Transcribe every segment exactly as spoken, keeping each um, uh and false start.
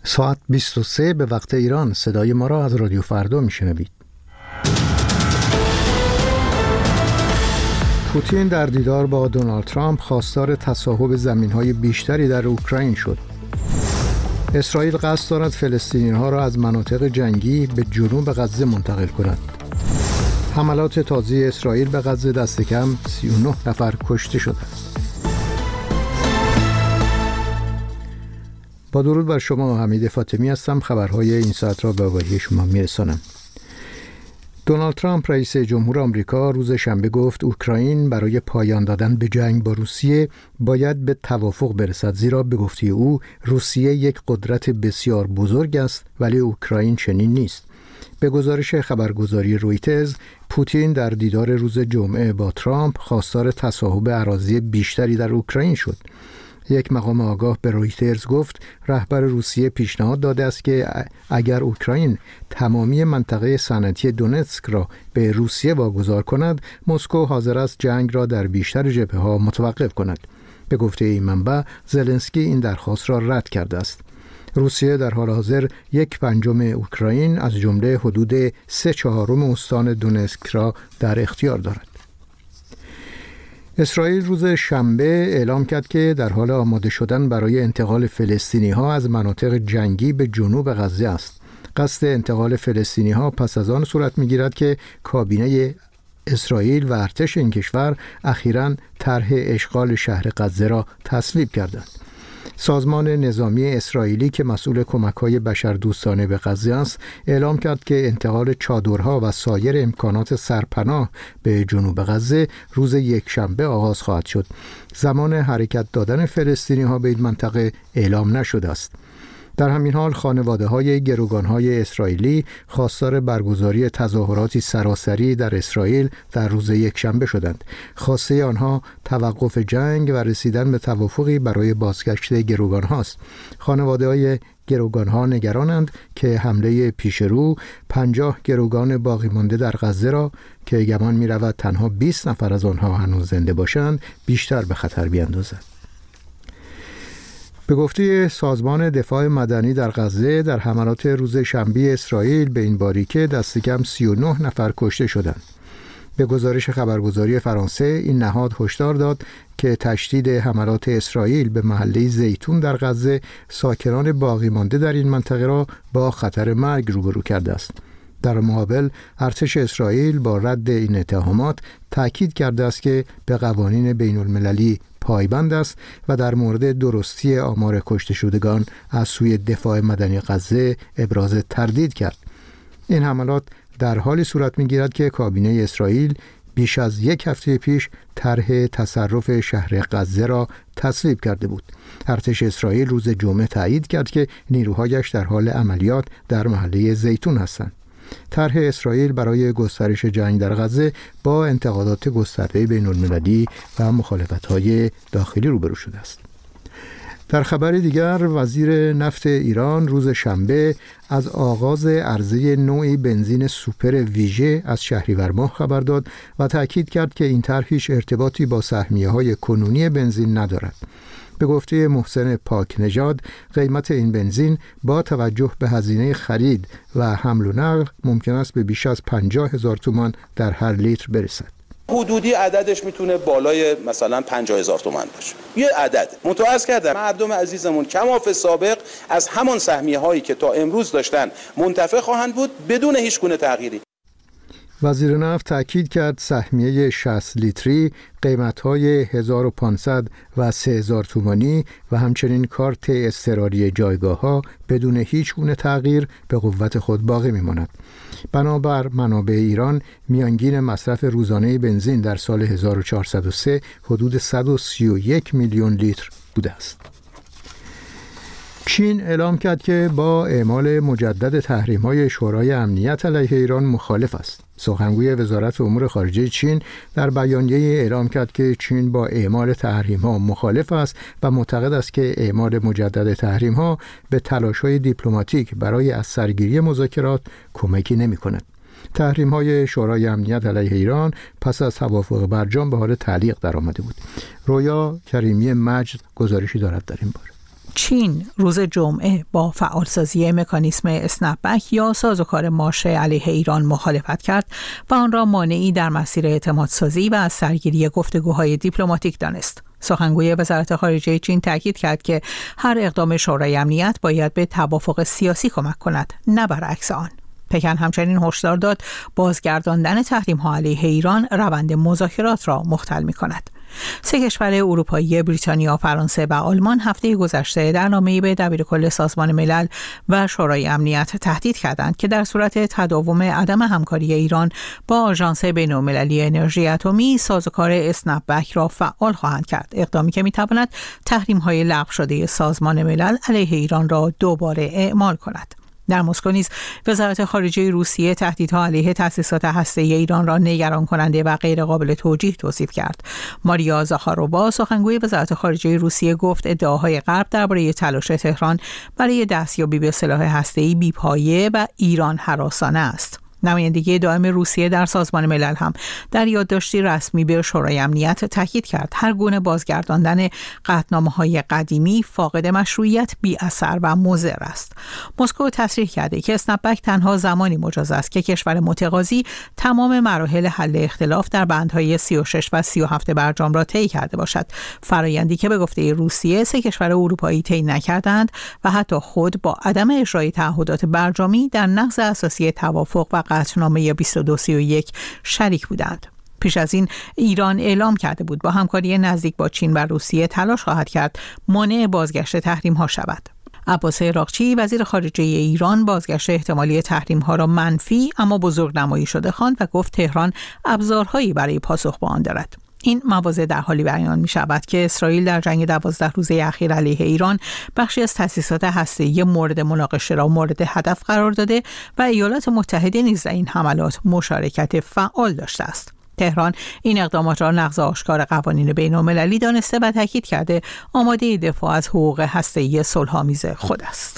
ساعت بیست و سه به وقت ایران. صدای ما را از رادیو فردا میشنوید. پوتین در دیدار با دونالد ترامپ خواستار تصاحب زمین‌های بیشتری در اوکراین شد. اسرائیل قصد دارد فلسطینی‌ها را از مناطق جنگی به جنوب غزه منتقل کند. حملات تازه اسرائیل به غزه دست کم سی و نه نفر کشته شدند. با درود بر شما، حمید فاطمی هستم. خبرهای این ساعت را به آگاهی شما میرسانم. دونالد ترامپ رئیس جمهور آمریکا روز شنبه گفت اوکراین برای پایان دادن به جنگ با روسیه باید به توافق برسد، زیرا به گفته او روسیه یک قدرت بسیار بزرگ است ولی اوکراین چنین نیست. به گزارش خبرگزاری رویترز، پوتین در دیدار روز جمعه با ترامپ خواستار تصاحب اراضی بیشتری در اوکراین شد. یک مقام آگاه به رویترز گفت رهبر روسیه پیشنهاد داده است که اگر اوکراین تمامی منطقه صنعتی دونتسک را به روسیه واگذار کند، مسکو حاضر است جنگ را در بیشتر جبهه‌ها متوقف کند. به گفته این منبع، زلنسکی این درخواست را رد کرده است. روسیه در حال حاضر یک پنجم اوکراین از جمله حدود سه چهارم استان دونتسک را در اختیار دارد. اسرائیل روز شنبه اعلام کرد که در حال آماده شدن برای انتقال فلسطینی‌ها از مناطق جنگی به جنوب غزه است. قصد انتقال فلسطینی‌ها پس از آن صورت می‌گیرد که کابینه اسرائیل و ارتش این کشور اخیراً طرح اشغال شهر غزه را تصویب کردند. سازمان نظامی اسرائیلی که مسئول کمک‌های بشردوستانه به غزه است، اعلام کرد که انتقال چادرها و سایر امکانات سرپناه به جنوب غزه روز یکشنبه آغاز خواهد شد. زمان حرکت دادن فلسطینی‌ها به این منطقه اعلام نشده است. در همین حال خانواده‌های گروگان‌های اسرائیلی خواستار برگزاری تظاهراتی سراسری در اسرائیل در روز یکشنبه شدند. خواسته آنها توقف جنگ و رسیدن به توافقی برای بازگشت گروگان‌هاست. خانواده‌های گروگان‌ها نگرانند که حمله پیشرو پنجاه گروگان باقی مانده در غزه را که گمان می‌رود تنها بیست نفر از آنها هنوز زنده باشند بیشتر به خطر بیندازد. به گفته سازمان دفاع مدنی در غزه، در حملات روز شنبه اسرائیل به این باریکه دست کم سی و نه نفر کشته شدند. به گزارش خبرگزاری فرانسه، این نهاد هشدار داد که تشدید حملات اسرائیل به محله زیتون در غزه ساکنان باقی مانده در این منطقه را با خطر مرگ روبرو کرده است. در مقابل، ارتش اسرائیل با رد این اتهامات تأکید کرده است که به قوانین بین المللی پایبند است و در مورد درستی آمار کشته شدگان از سوی دفاع مدنی غزه ابراز تردید کرد. این حملات در حالی صورت می‌گیرد که کابینه اسرائیل بیش از یک هفته پیش طرح تصرف شهر غزه را تصویب کرده بود. ارتش اسرائیل روز جمعه تایید کرد که نیروهایش در حال عملیات در محله زیتون هستند. طرح اسرائیل برای گسترش جنگ در غزه با انتقادات گسترده بین المللی و مخالفت‌های داخلی روبرو شده است. در خبر دیگر، وزیر نفت ایران روز شنبه از آغاز عرضه نوعی بنزین سوپر ویژه از شهریور ماه خبر داد و تأکید کرد که این طرح هیچ ارتباطی با سهمیه‌های کنونی بنزین ندارد. به گفته محسن پاک نژاد، قیمت این بنزین با توجه به هزینه خرید و حمل و نقل ممکن است به بیش از پنجاه هزار تومان در هر لیتر برسد. حدودی عددش میتونه بالای مثلا پنجاه هزار تومان باشه. یه عدد متوسط کردم مردم عزیزمون کماف سابق از همان سهمیه هایی که تا امروز داشتن منتفع خواهند بود بدون هیچ گونه تغییری. وزیر نفت تأکید کرد سهمیه شصت لیتری قیمت‌های هزار و پانصد و سه هزار تومانی و همچنین کارت اضطراری جایگاه‌ها بدون هیچ گونه تغییر به قوت خود باقی می‌ماند. بنابر منابع ایران، میانگین مصرف روزانه بنزین در سال هزار و چهارصد و سه حدود صد و سی و یک میلیون لیتر بوده است. چین اعلام کرد که با اعمال مجدد تحریم‌های شورای امنیت علیه ایران مخالف است. سخنگوی وزارت امور خارجه چین در بیانیه اعلام کرد که چین با اعمال تحریم‌ها مخالف است و معتقد است که اعمال مجدد تحریم‌ها به تلاش‌های دیپلماتیک برای از سرگیری مذاکرات کمکی نمی‌کند. تحریم‌های شورای امنیت علیه ایران پس از توافق برجام به حال تعلیق درآمده بود. رویا کریمی مجد گزارشی دارد در این باره. چین روز جمعه با فعالسازی مکانیسم اسنپ بک یا سازوکار مارش علیه ایران مخالفت کرد و آن را مانعی در مسیر اعتمادسازی و از سرگیری گفتگوهای دیپلماتیک دانست. سخنگوی وزارت خارجه چین تاکید کرد که هر اقدام شورای امنیت باید به توافق سیاسی کمک کند، نه برعکس آن. پکن همچنین هشدار داد بازگرداندن تحریم‌ها علیه ایران روند مذاکرات را مختل می‌کند. سه کشور اروپایی بریتانیا، فرانسه و آلمان هفته گذشته در نامه‌ای به دبیرکل سازمان ملل و شورای امنیت تهدید کردند که در صورت تداوم عدم همکاری ایران با آژانس بین‌المللی انرژی اتمی سازوکار اسنپ بک را فعال خواهند کرد، اقدامی که می‌تواند تحریم‌های لغو شده سازمان ملل علیه ایران را دوباره اعمال کند. در مسکو نیز وزارت خارجه روسیه تهدیدها علیه تأسیسات هسته‌ای ایران را نگران کننده و غیر قابل توجیه توصیف کرد. ماریا زاخارووا سخنگوی وزارت خارجه روسیه گفت ادعاهای غرب درباره تلاش تهران برای دستیابی به سلاح هسته‌ای بی‌پایه و ایران هراسانه است. نمایندگی دائم روسیه در سازمان ملل هم در یادداشتی رسمی به شورای امنیت تاکید کرد هر گونه بازگرداندن قطعنامه‌های قدیمی فاقد مشروعیت، بی اثر و مضر است. مسکو تصریح کرده که اسنپ بک تنها زمانی مجاز است که کشور متقاضی تمام مراحل حل اختلاف در بندهای سی و شش و سی و هفت برجام را طی کرده باشد، فرایندی که به گفته روسیه سه کشور اروپایی طی نکردند و حتی خود با عدم اجرای تعهدات برجامی در نقض اساسی توافق و قطعنامه بیست و دو سی و یک شریک بودند. پیش از این ایران اعلام کرده بود با همکاری نزدیک با چین و روسیه تلاش خواهد کرد مانع بازگشت تحریم ها شود. عباس عراقچی وزیر خارجه ایران بازگشت احتمالی تحریم ها را منفی اما بزرگنمایی شده خواند و گفت تهران ابزارهایی برای پاسخ به آن دارد. این مواضع در حالی بیان می شود که اسرائیل در جنگ دوازده روزه اخیر علیه ایران بخشی از تأسیسات هسته‌ای مورد مناقشه را مورد هدف قرار داده و ایالات متحده نیز در این حملات مشارکت فعال داشته است. تهران این اقدامات را نقض آشکار قوانین بین‌المللی دانسته و تاکید کرده آماده دفاع از حقوق هسته‌ای صلح‌آمیز خود است.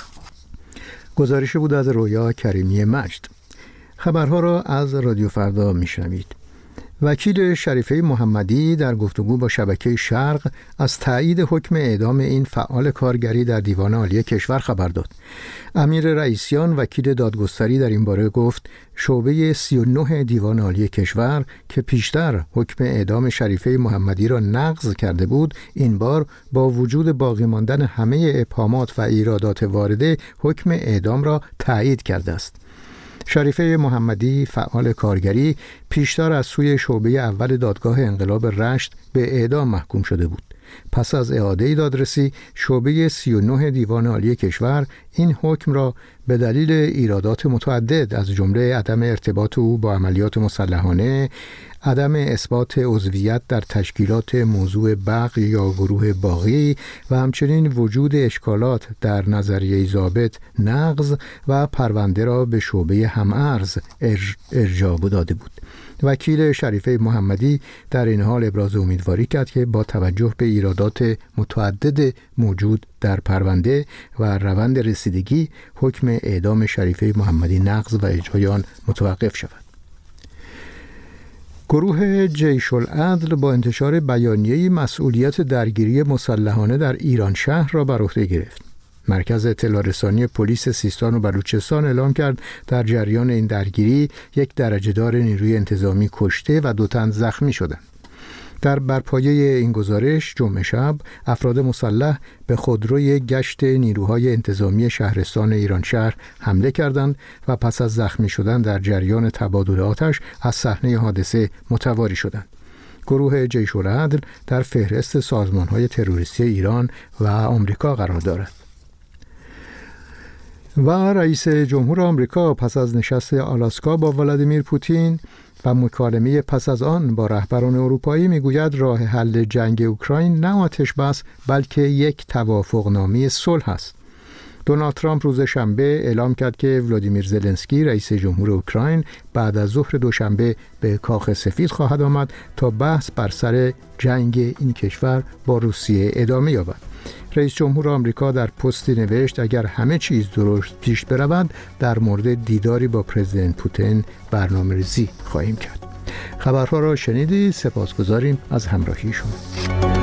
گزارش بود از رویا کریمی مجد. خبرها را از رادیو فردا میشنوید. وکیل شریفه محمدی در گفتگو با شبکه شرق از تایید حکم اعدام این فعال کارگری در دیوان عالی کشور خبر داد. امیر رئیسیان وکیل دادگستری در این باره گفت شعبه سی و نه دیوان عالی کشور که پیشتر حکم اعدام شریفه محمدی را نقض کرده بود، این بار با وجود باقی ماندن همه ابهامات و ایرادات وارده حکم اعدام را تایید کرده است. شریفه محمدی فعال کارگری پیشتر از سوی شعبه اول دادگاه انقلاب رشت به اعدام محکوم شده بود. پس از اعاده دادرسی شعبه سی و نه دیوان عالی کشور این حکم را به دلیل ایرادات متعدد از جمله عدم ارتباط او با عملیات مسلحانه، عدم اثبات عضویت در تشکیلات موضوع بغی یا گروه باغی و همچنین وجود اشکالات در نظریه ضابط نقض و پرونده را به شعبه هم‌ارز ارجاع داده بود. وکیل شریفه محمدی در این حال ابراز امیدواری کرد که با توجه به ایرادات متعدد موجود در پرونده و روند رسیدگی حکم اعدام شریفه محمدی نقض و اجرای آن متوقف شود. گروه جیش العدل با انتشار بیانیه‌ای مسئولیت درگیری مسلحانه در ایران شهر را بر عهده گرفت. مرکز اطلاع رسانی پلیس سیستان و بلوچستان اعلام کرد در جریان این درگیری یک درجه‌دار نیروی انتظامی کشته و دو تن زخمی شدند. در برپایه این گزارش جمعه شب افراد مسلح به خودروی گشت نیروهای انتظامی شهرستان ایران شهر حمله کردند و پس از زخمی شدن در جریان تبادل آتش از صحنه حادثه متواری شدند. گروه جیش العدل در فهرست سازمان‌های تروریستی ایران و آمریکا قرار دارد. و رئیس جمهور آمریکا پس از نشست آلاسکا با ولادیمیر پوتین و مکالمه پس از آن با رهبران اروپایی میگوید راه حل جنگ اوکراین نه آتش بس بلکه یک توافقنامه صلح است. دونالد ترامپ روز شنبه اعلام کرد که ولادیمیر زلنسکی رئیس جمهور اوکراین بعد از ظهر دوشنبه به کاخ سفید خواهد آمد تا بحث بر سر جنگ این کشور با روسیه ادامه یابد. رئیس جمهور آمریکا در پستی نوشت اگر همه چیز درست پیش برود در مورد دیداری با پرزیدنت پوتین برنامه‌ریزی خواهیم کرد. خبرها را شنیدید. سپاسگزاریم از همراهی شما.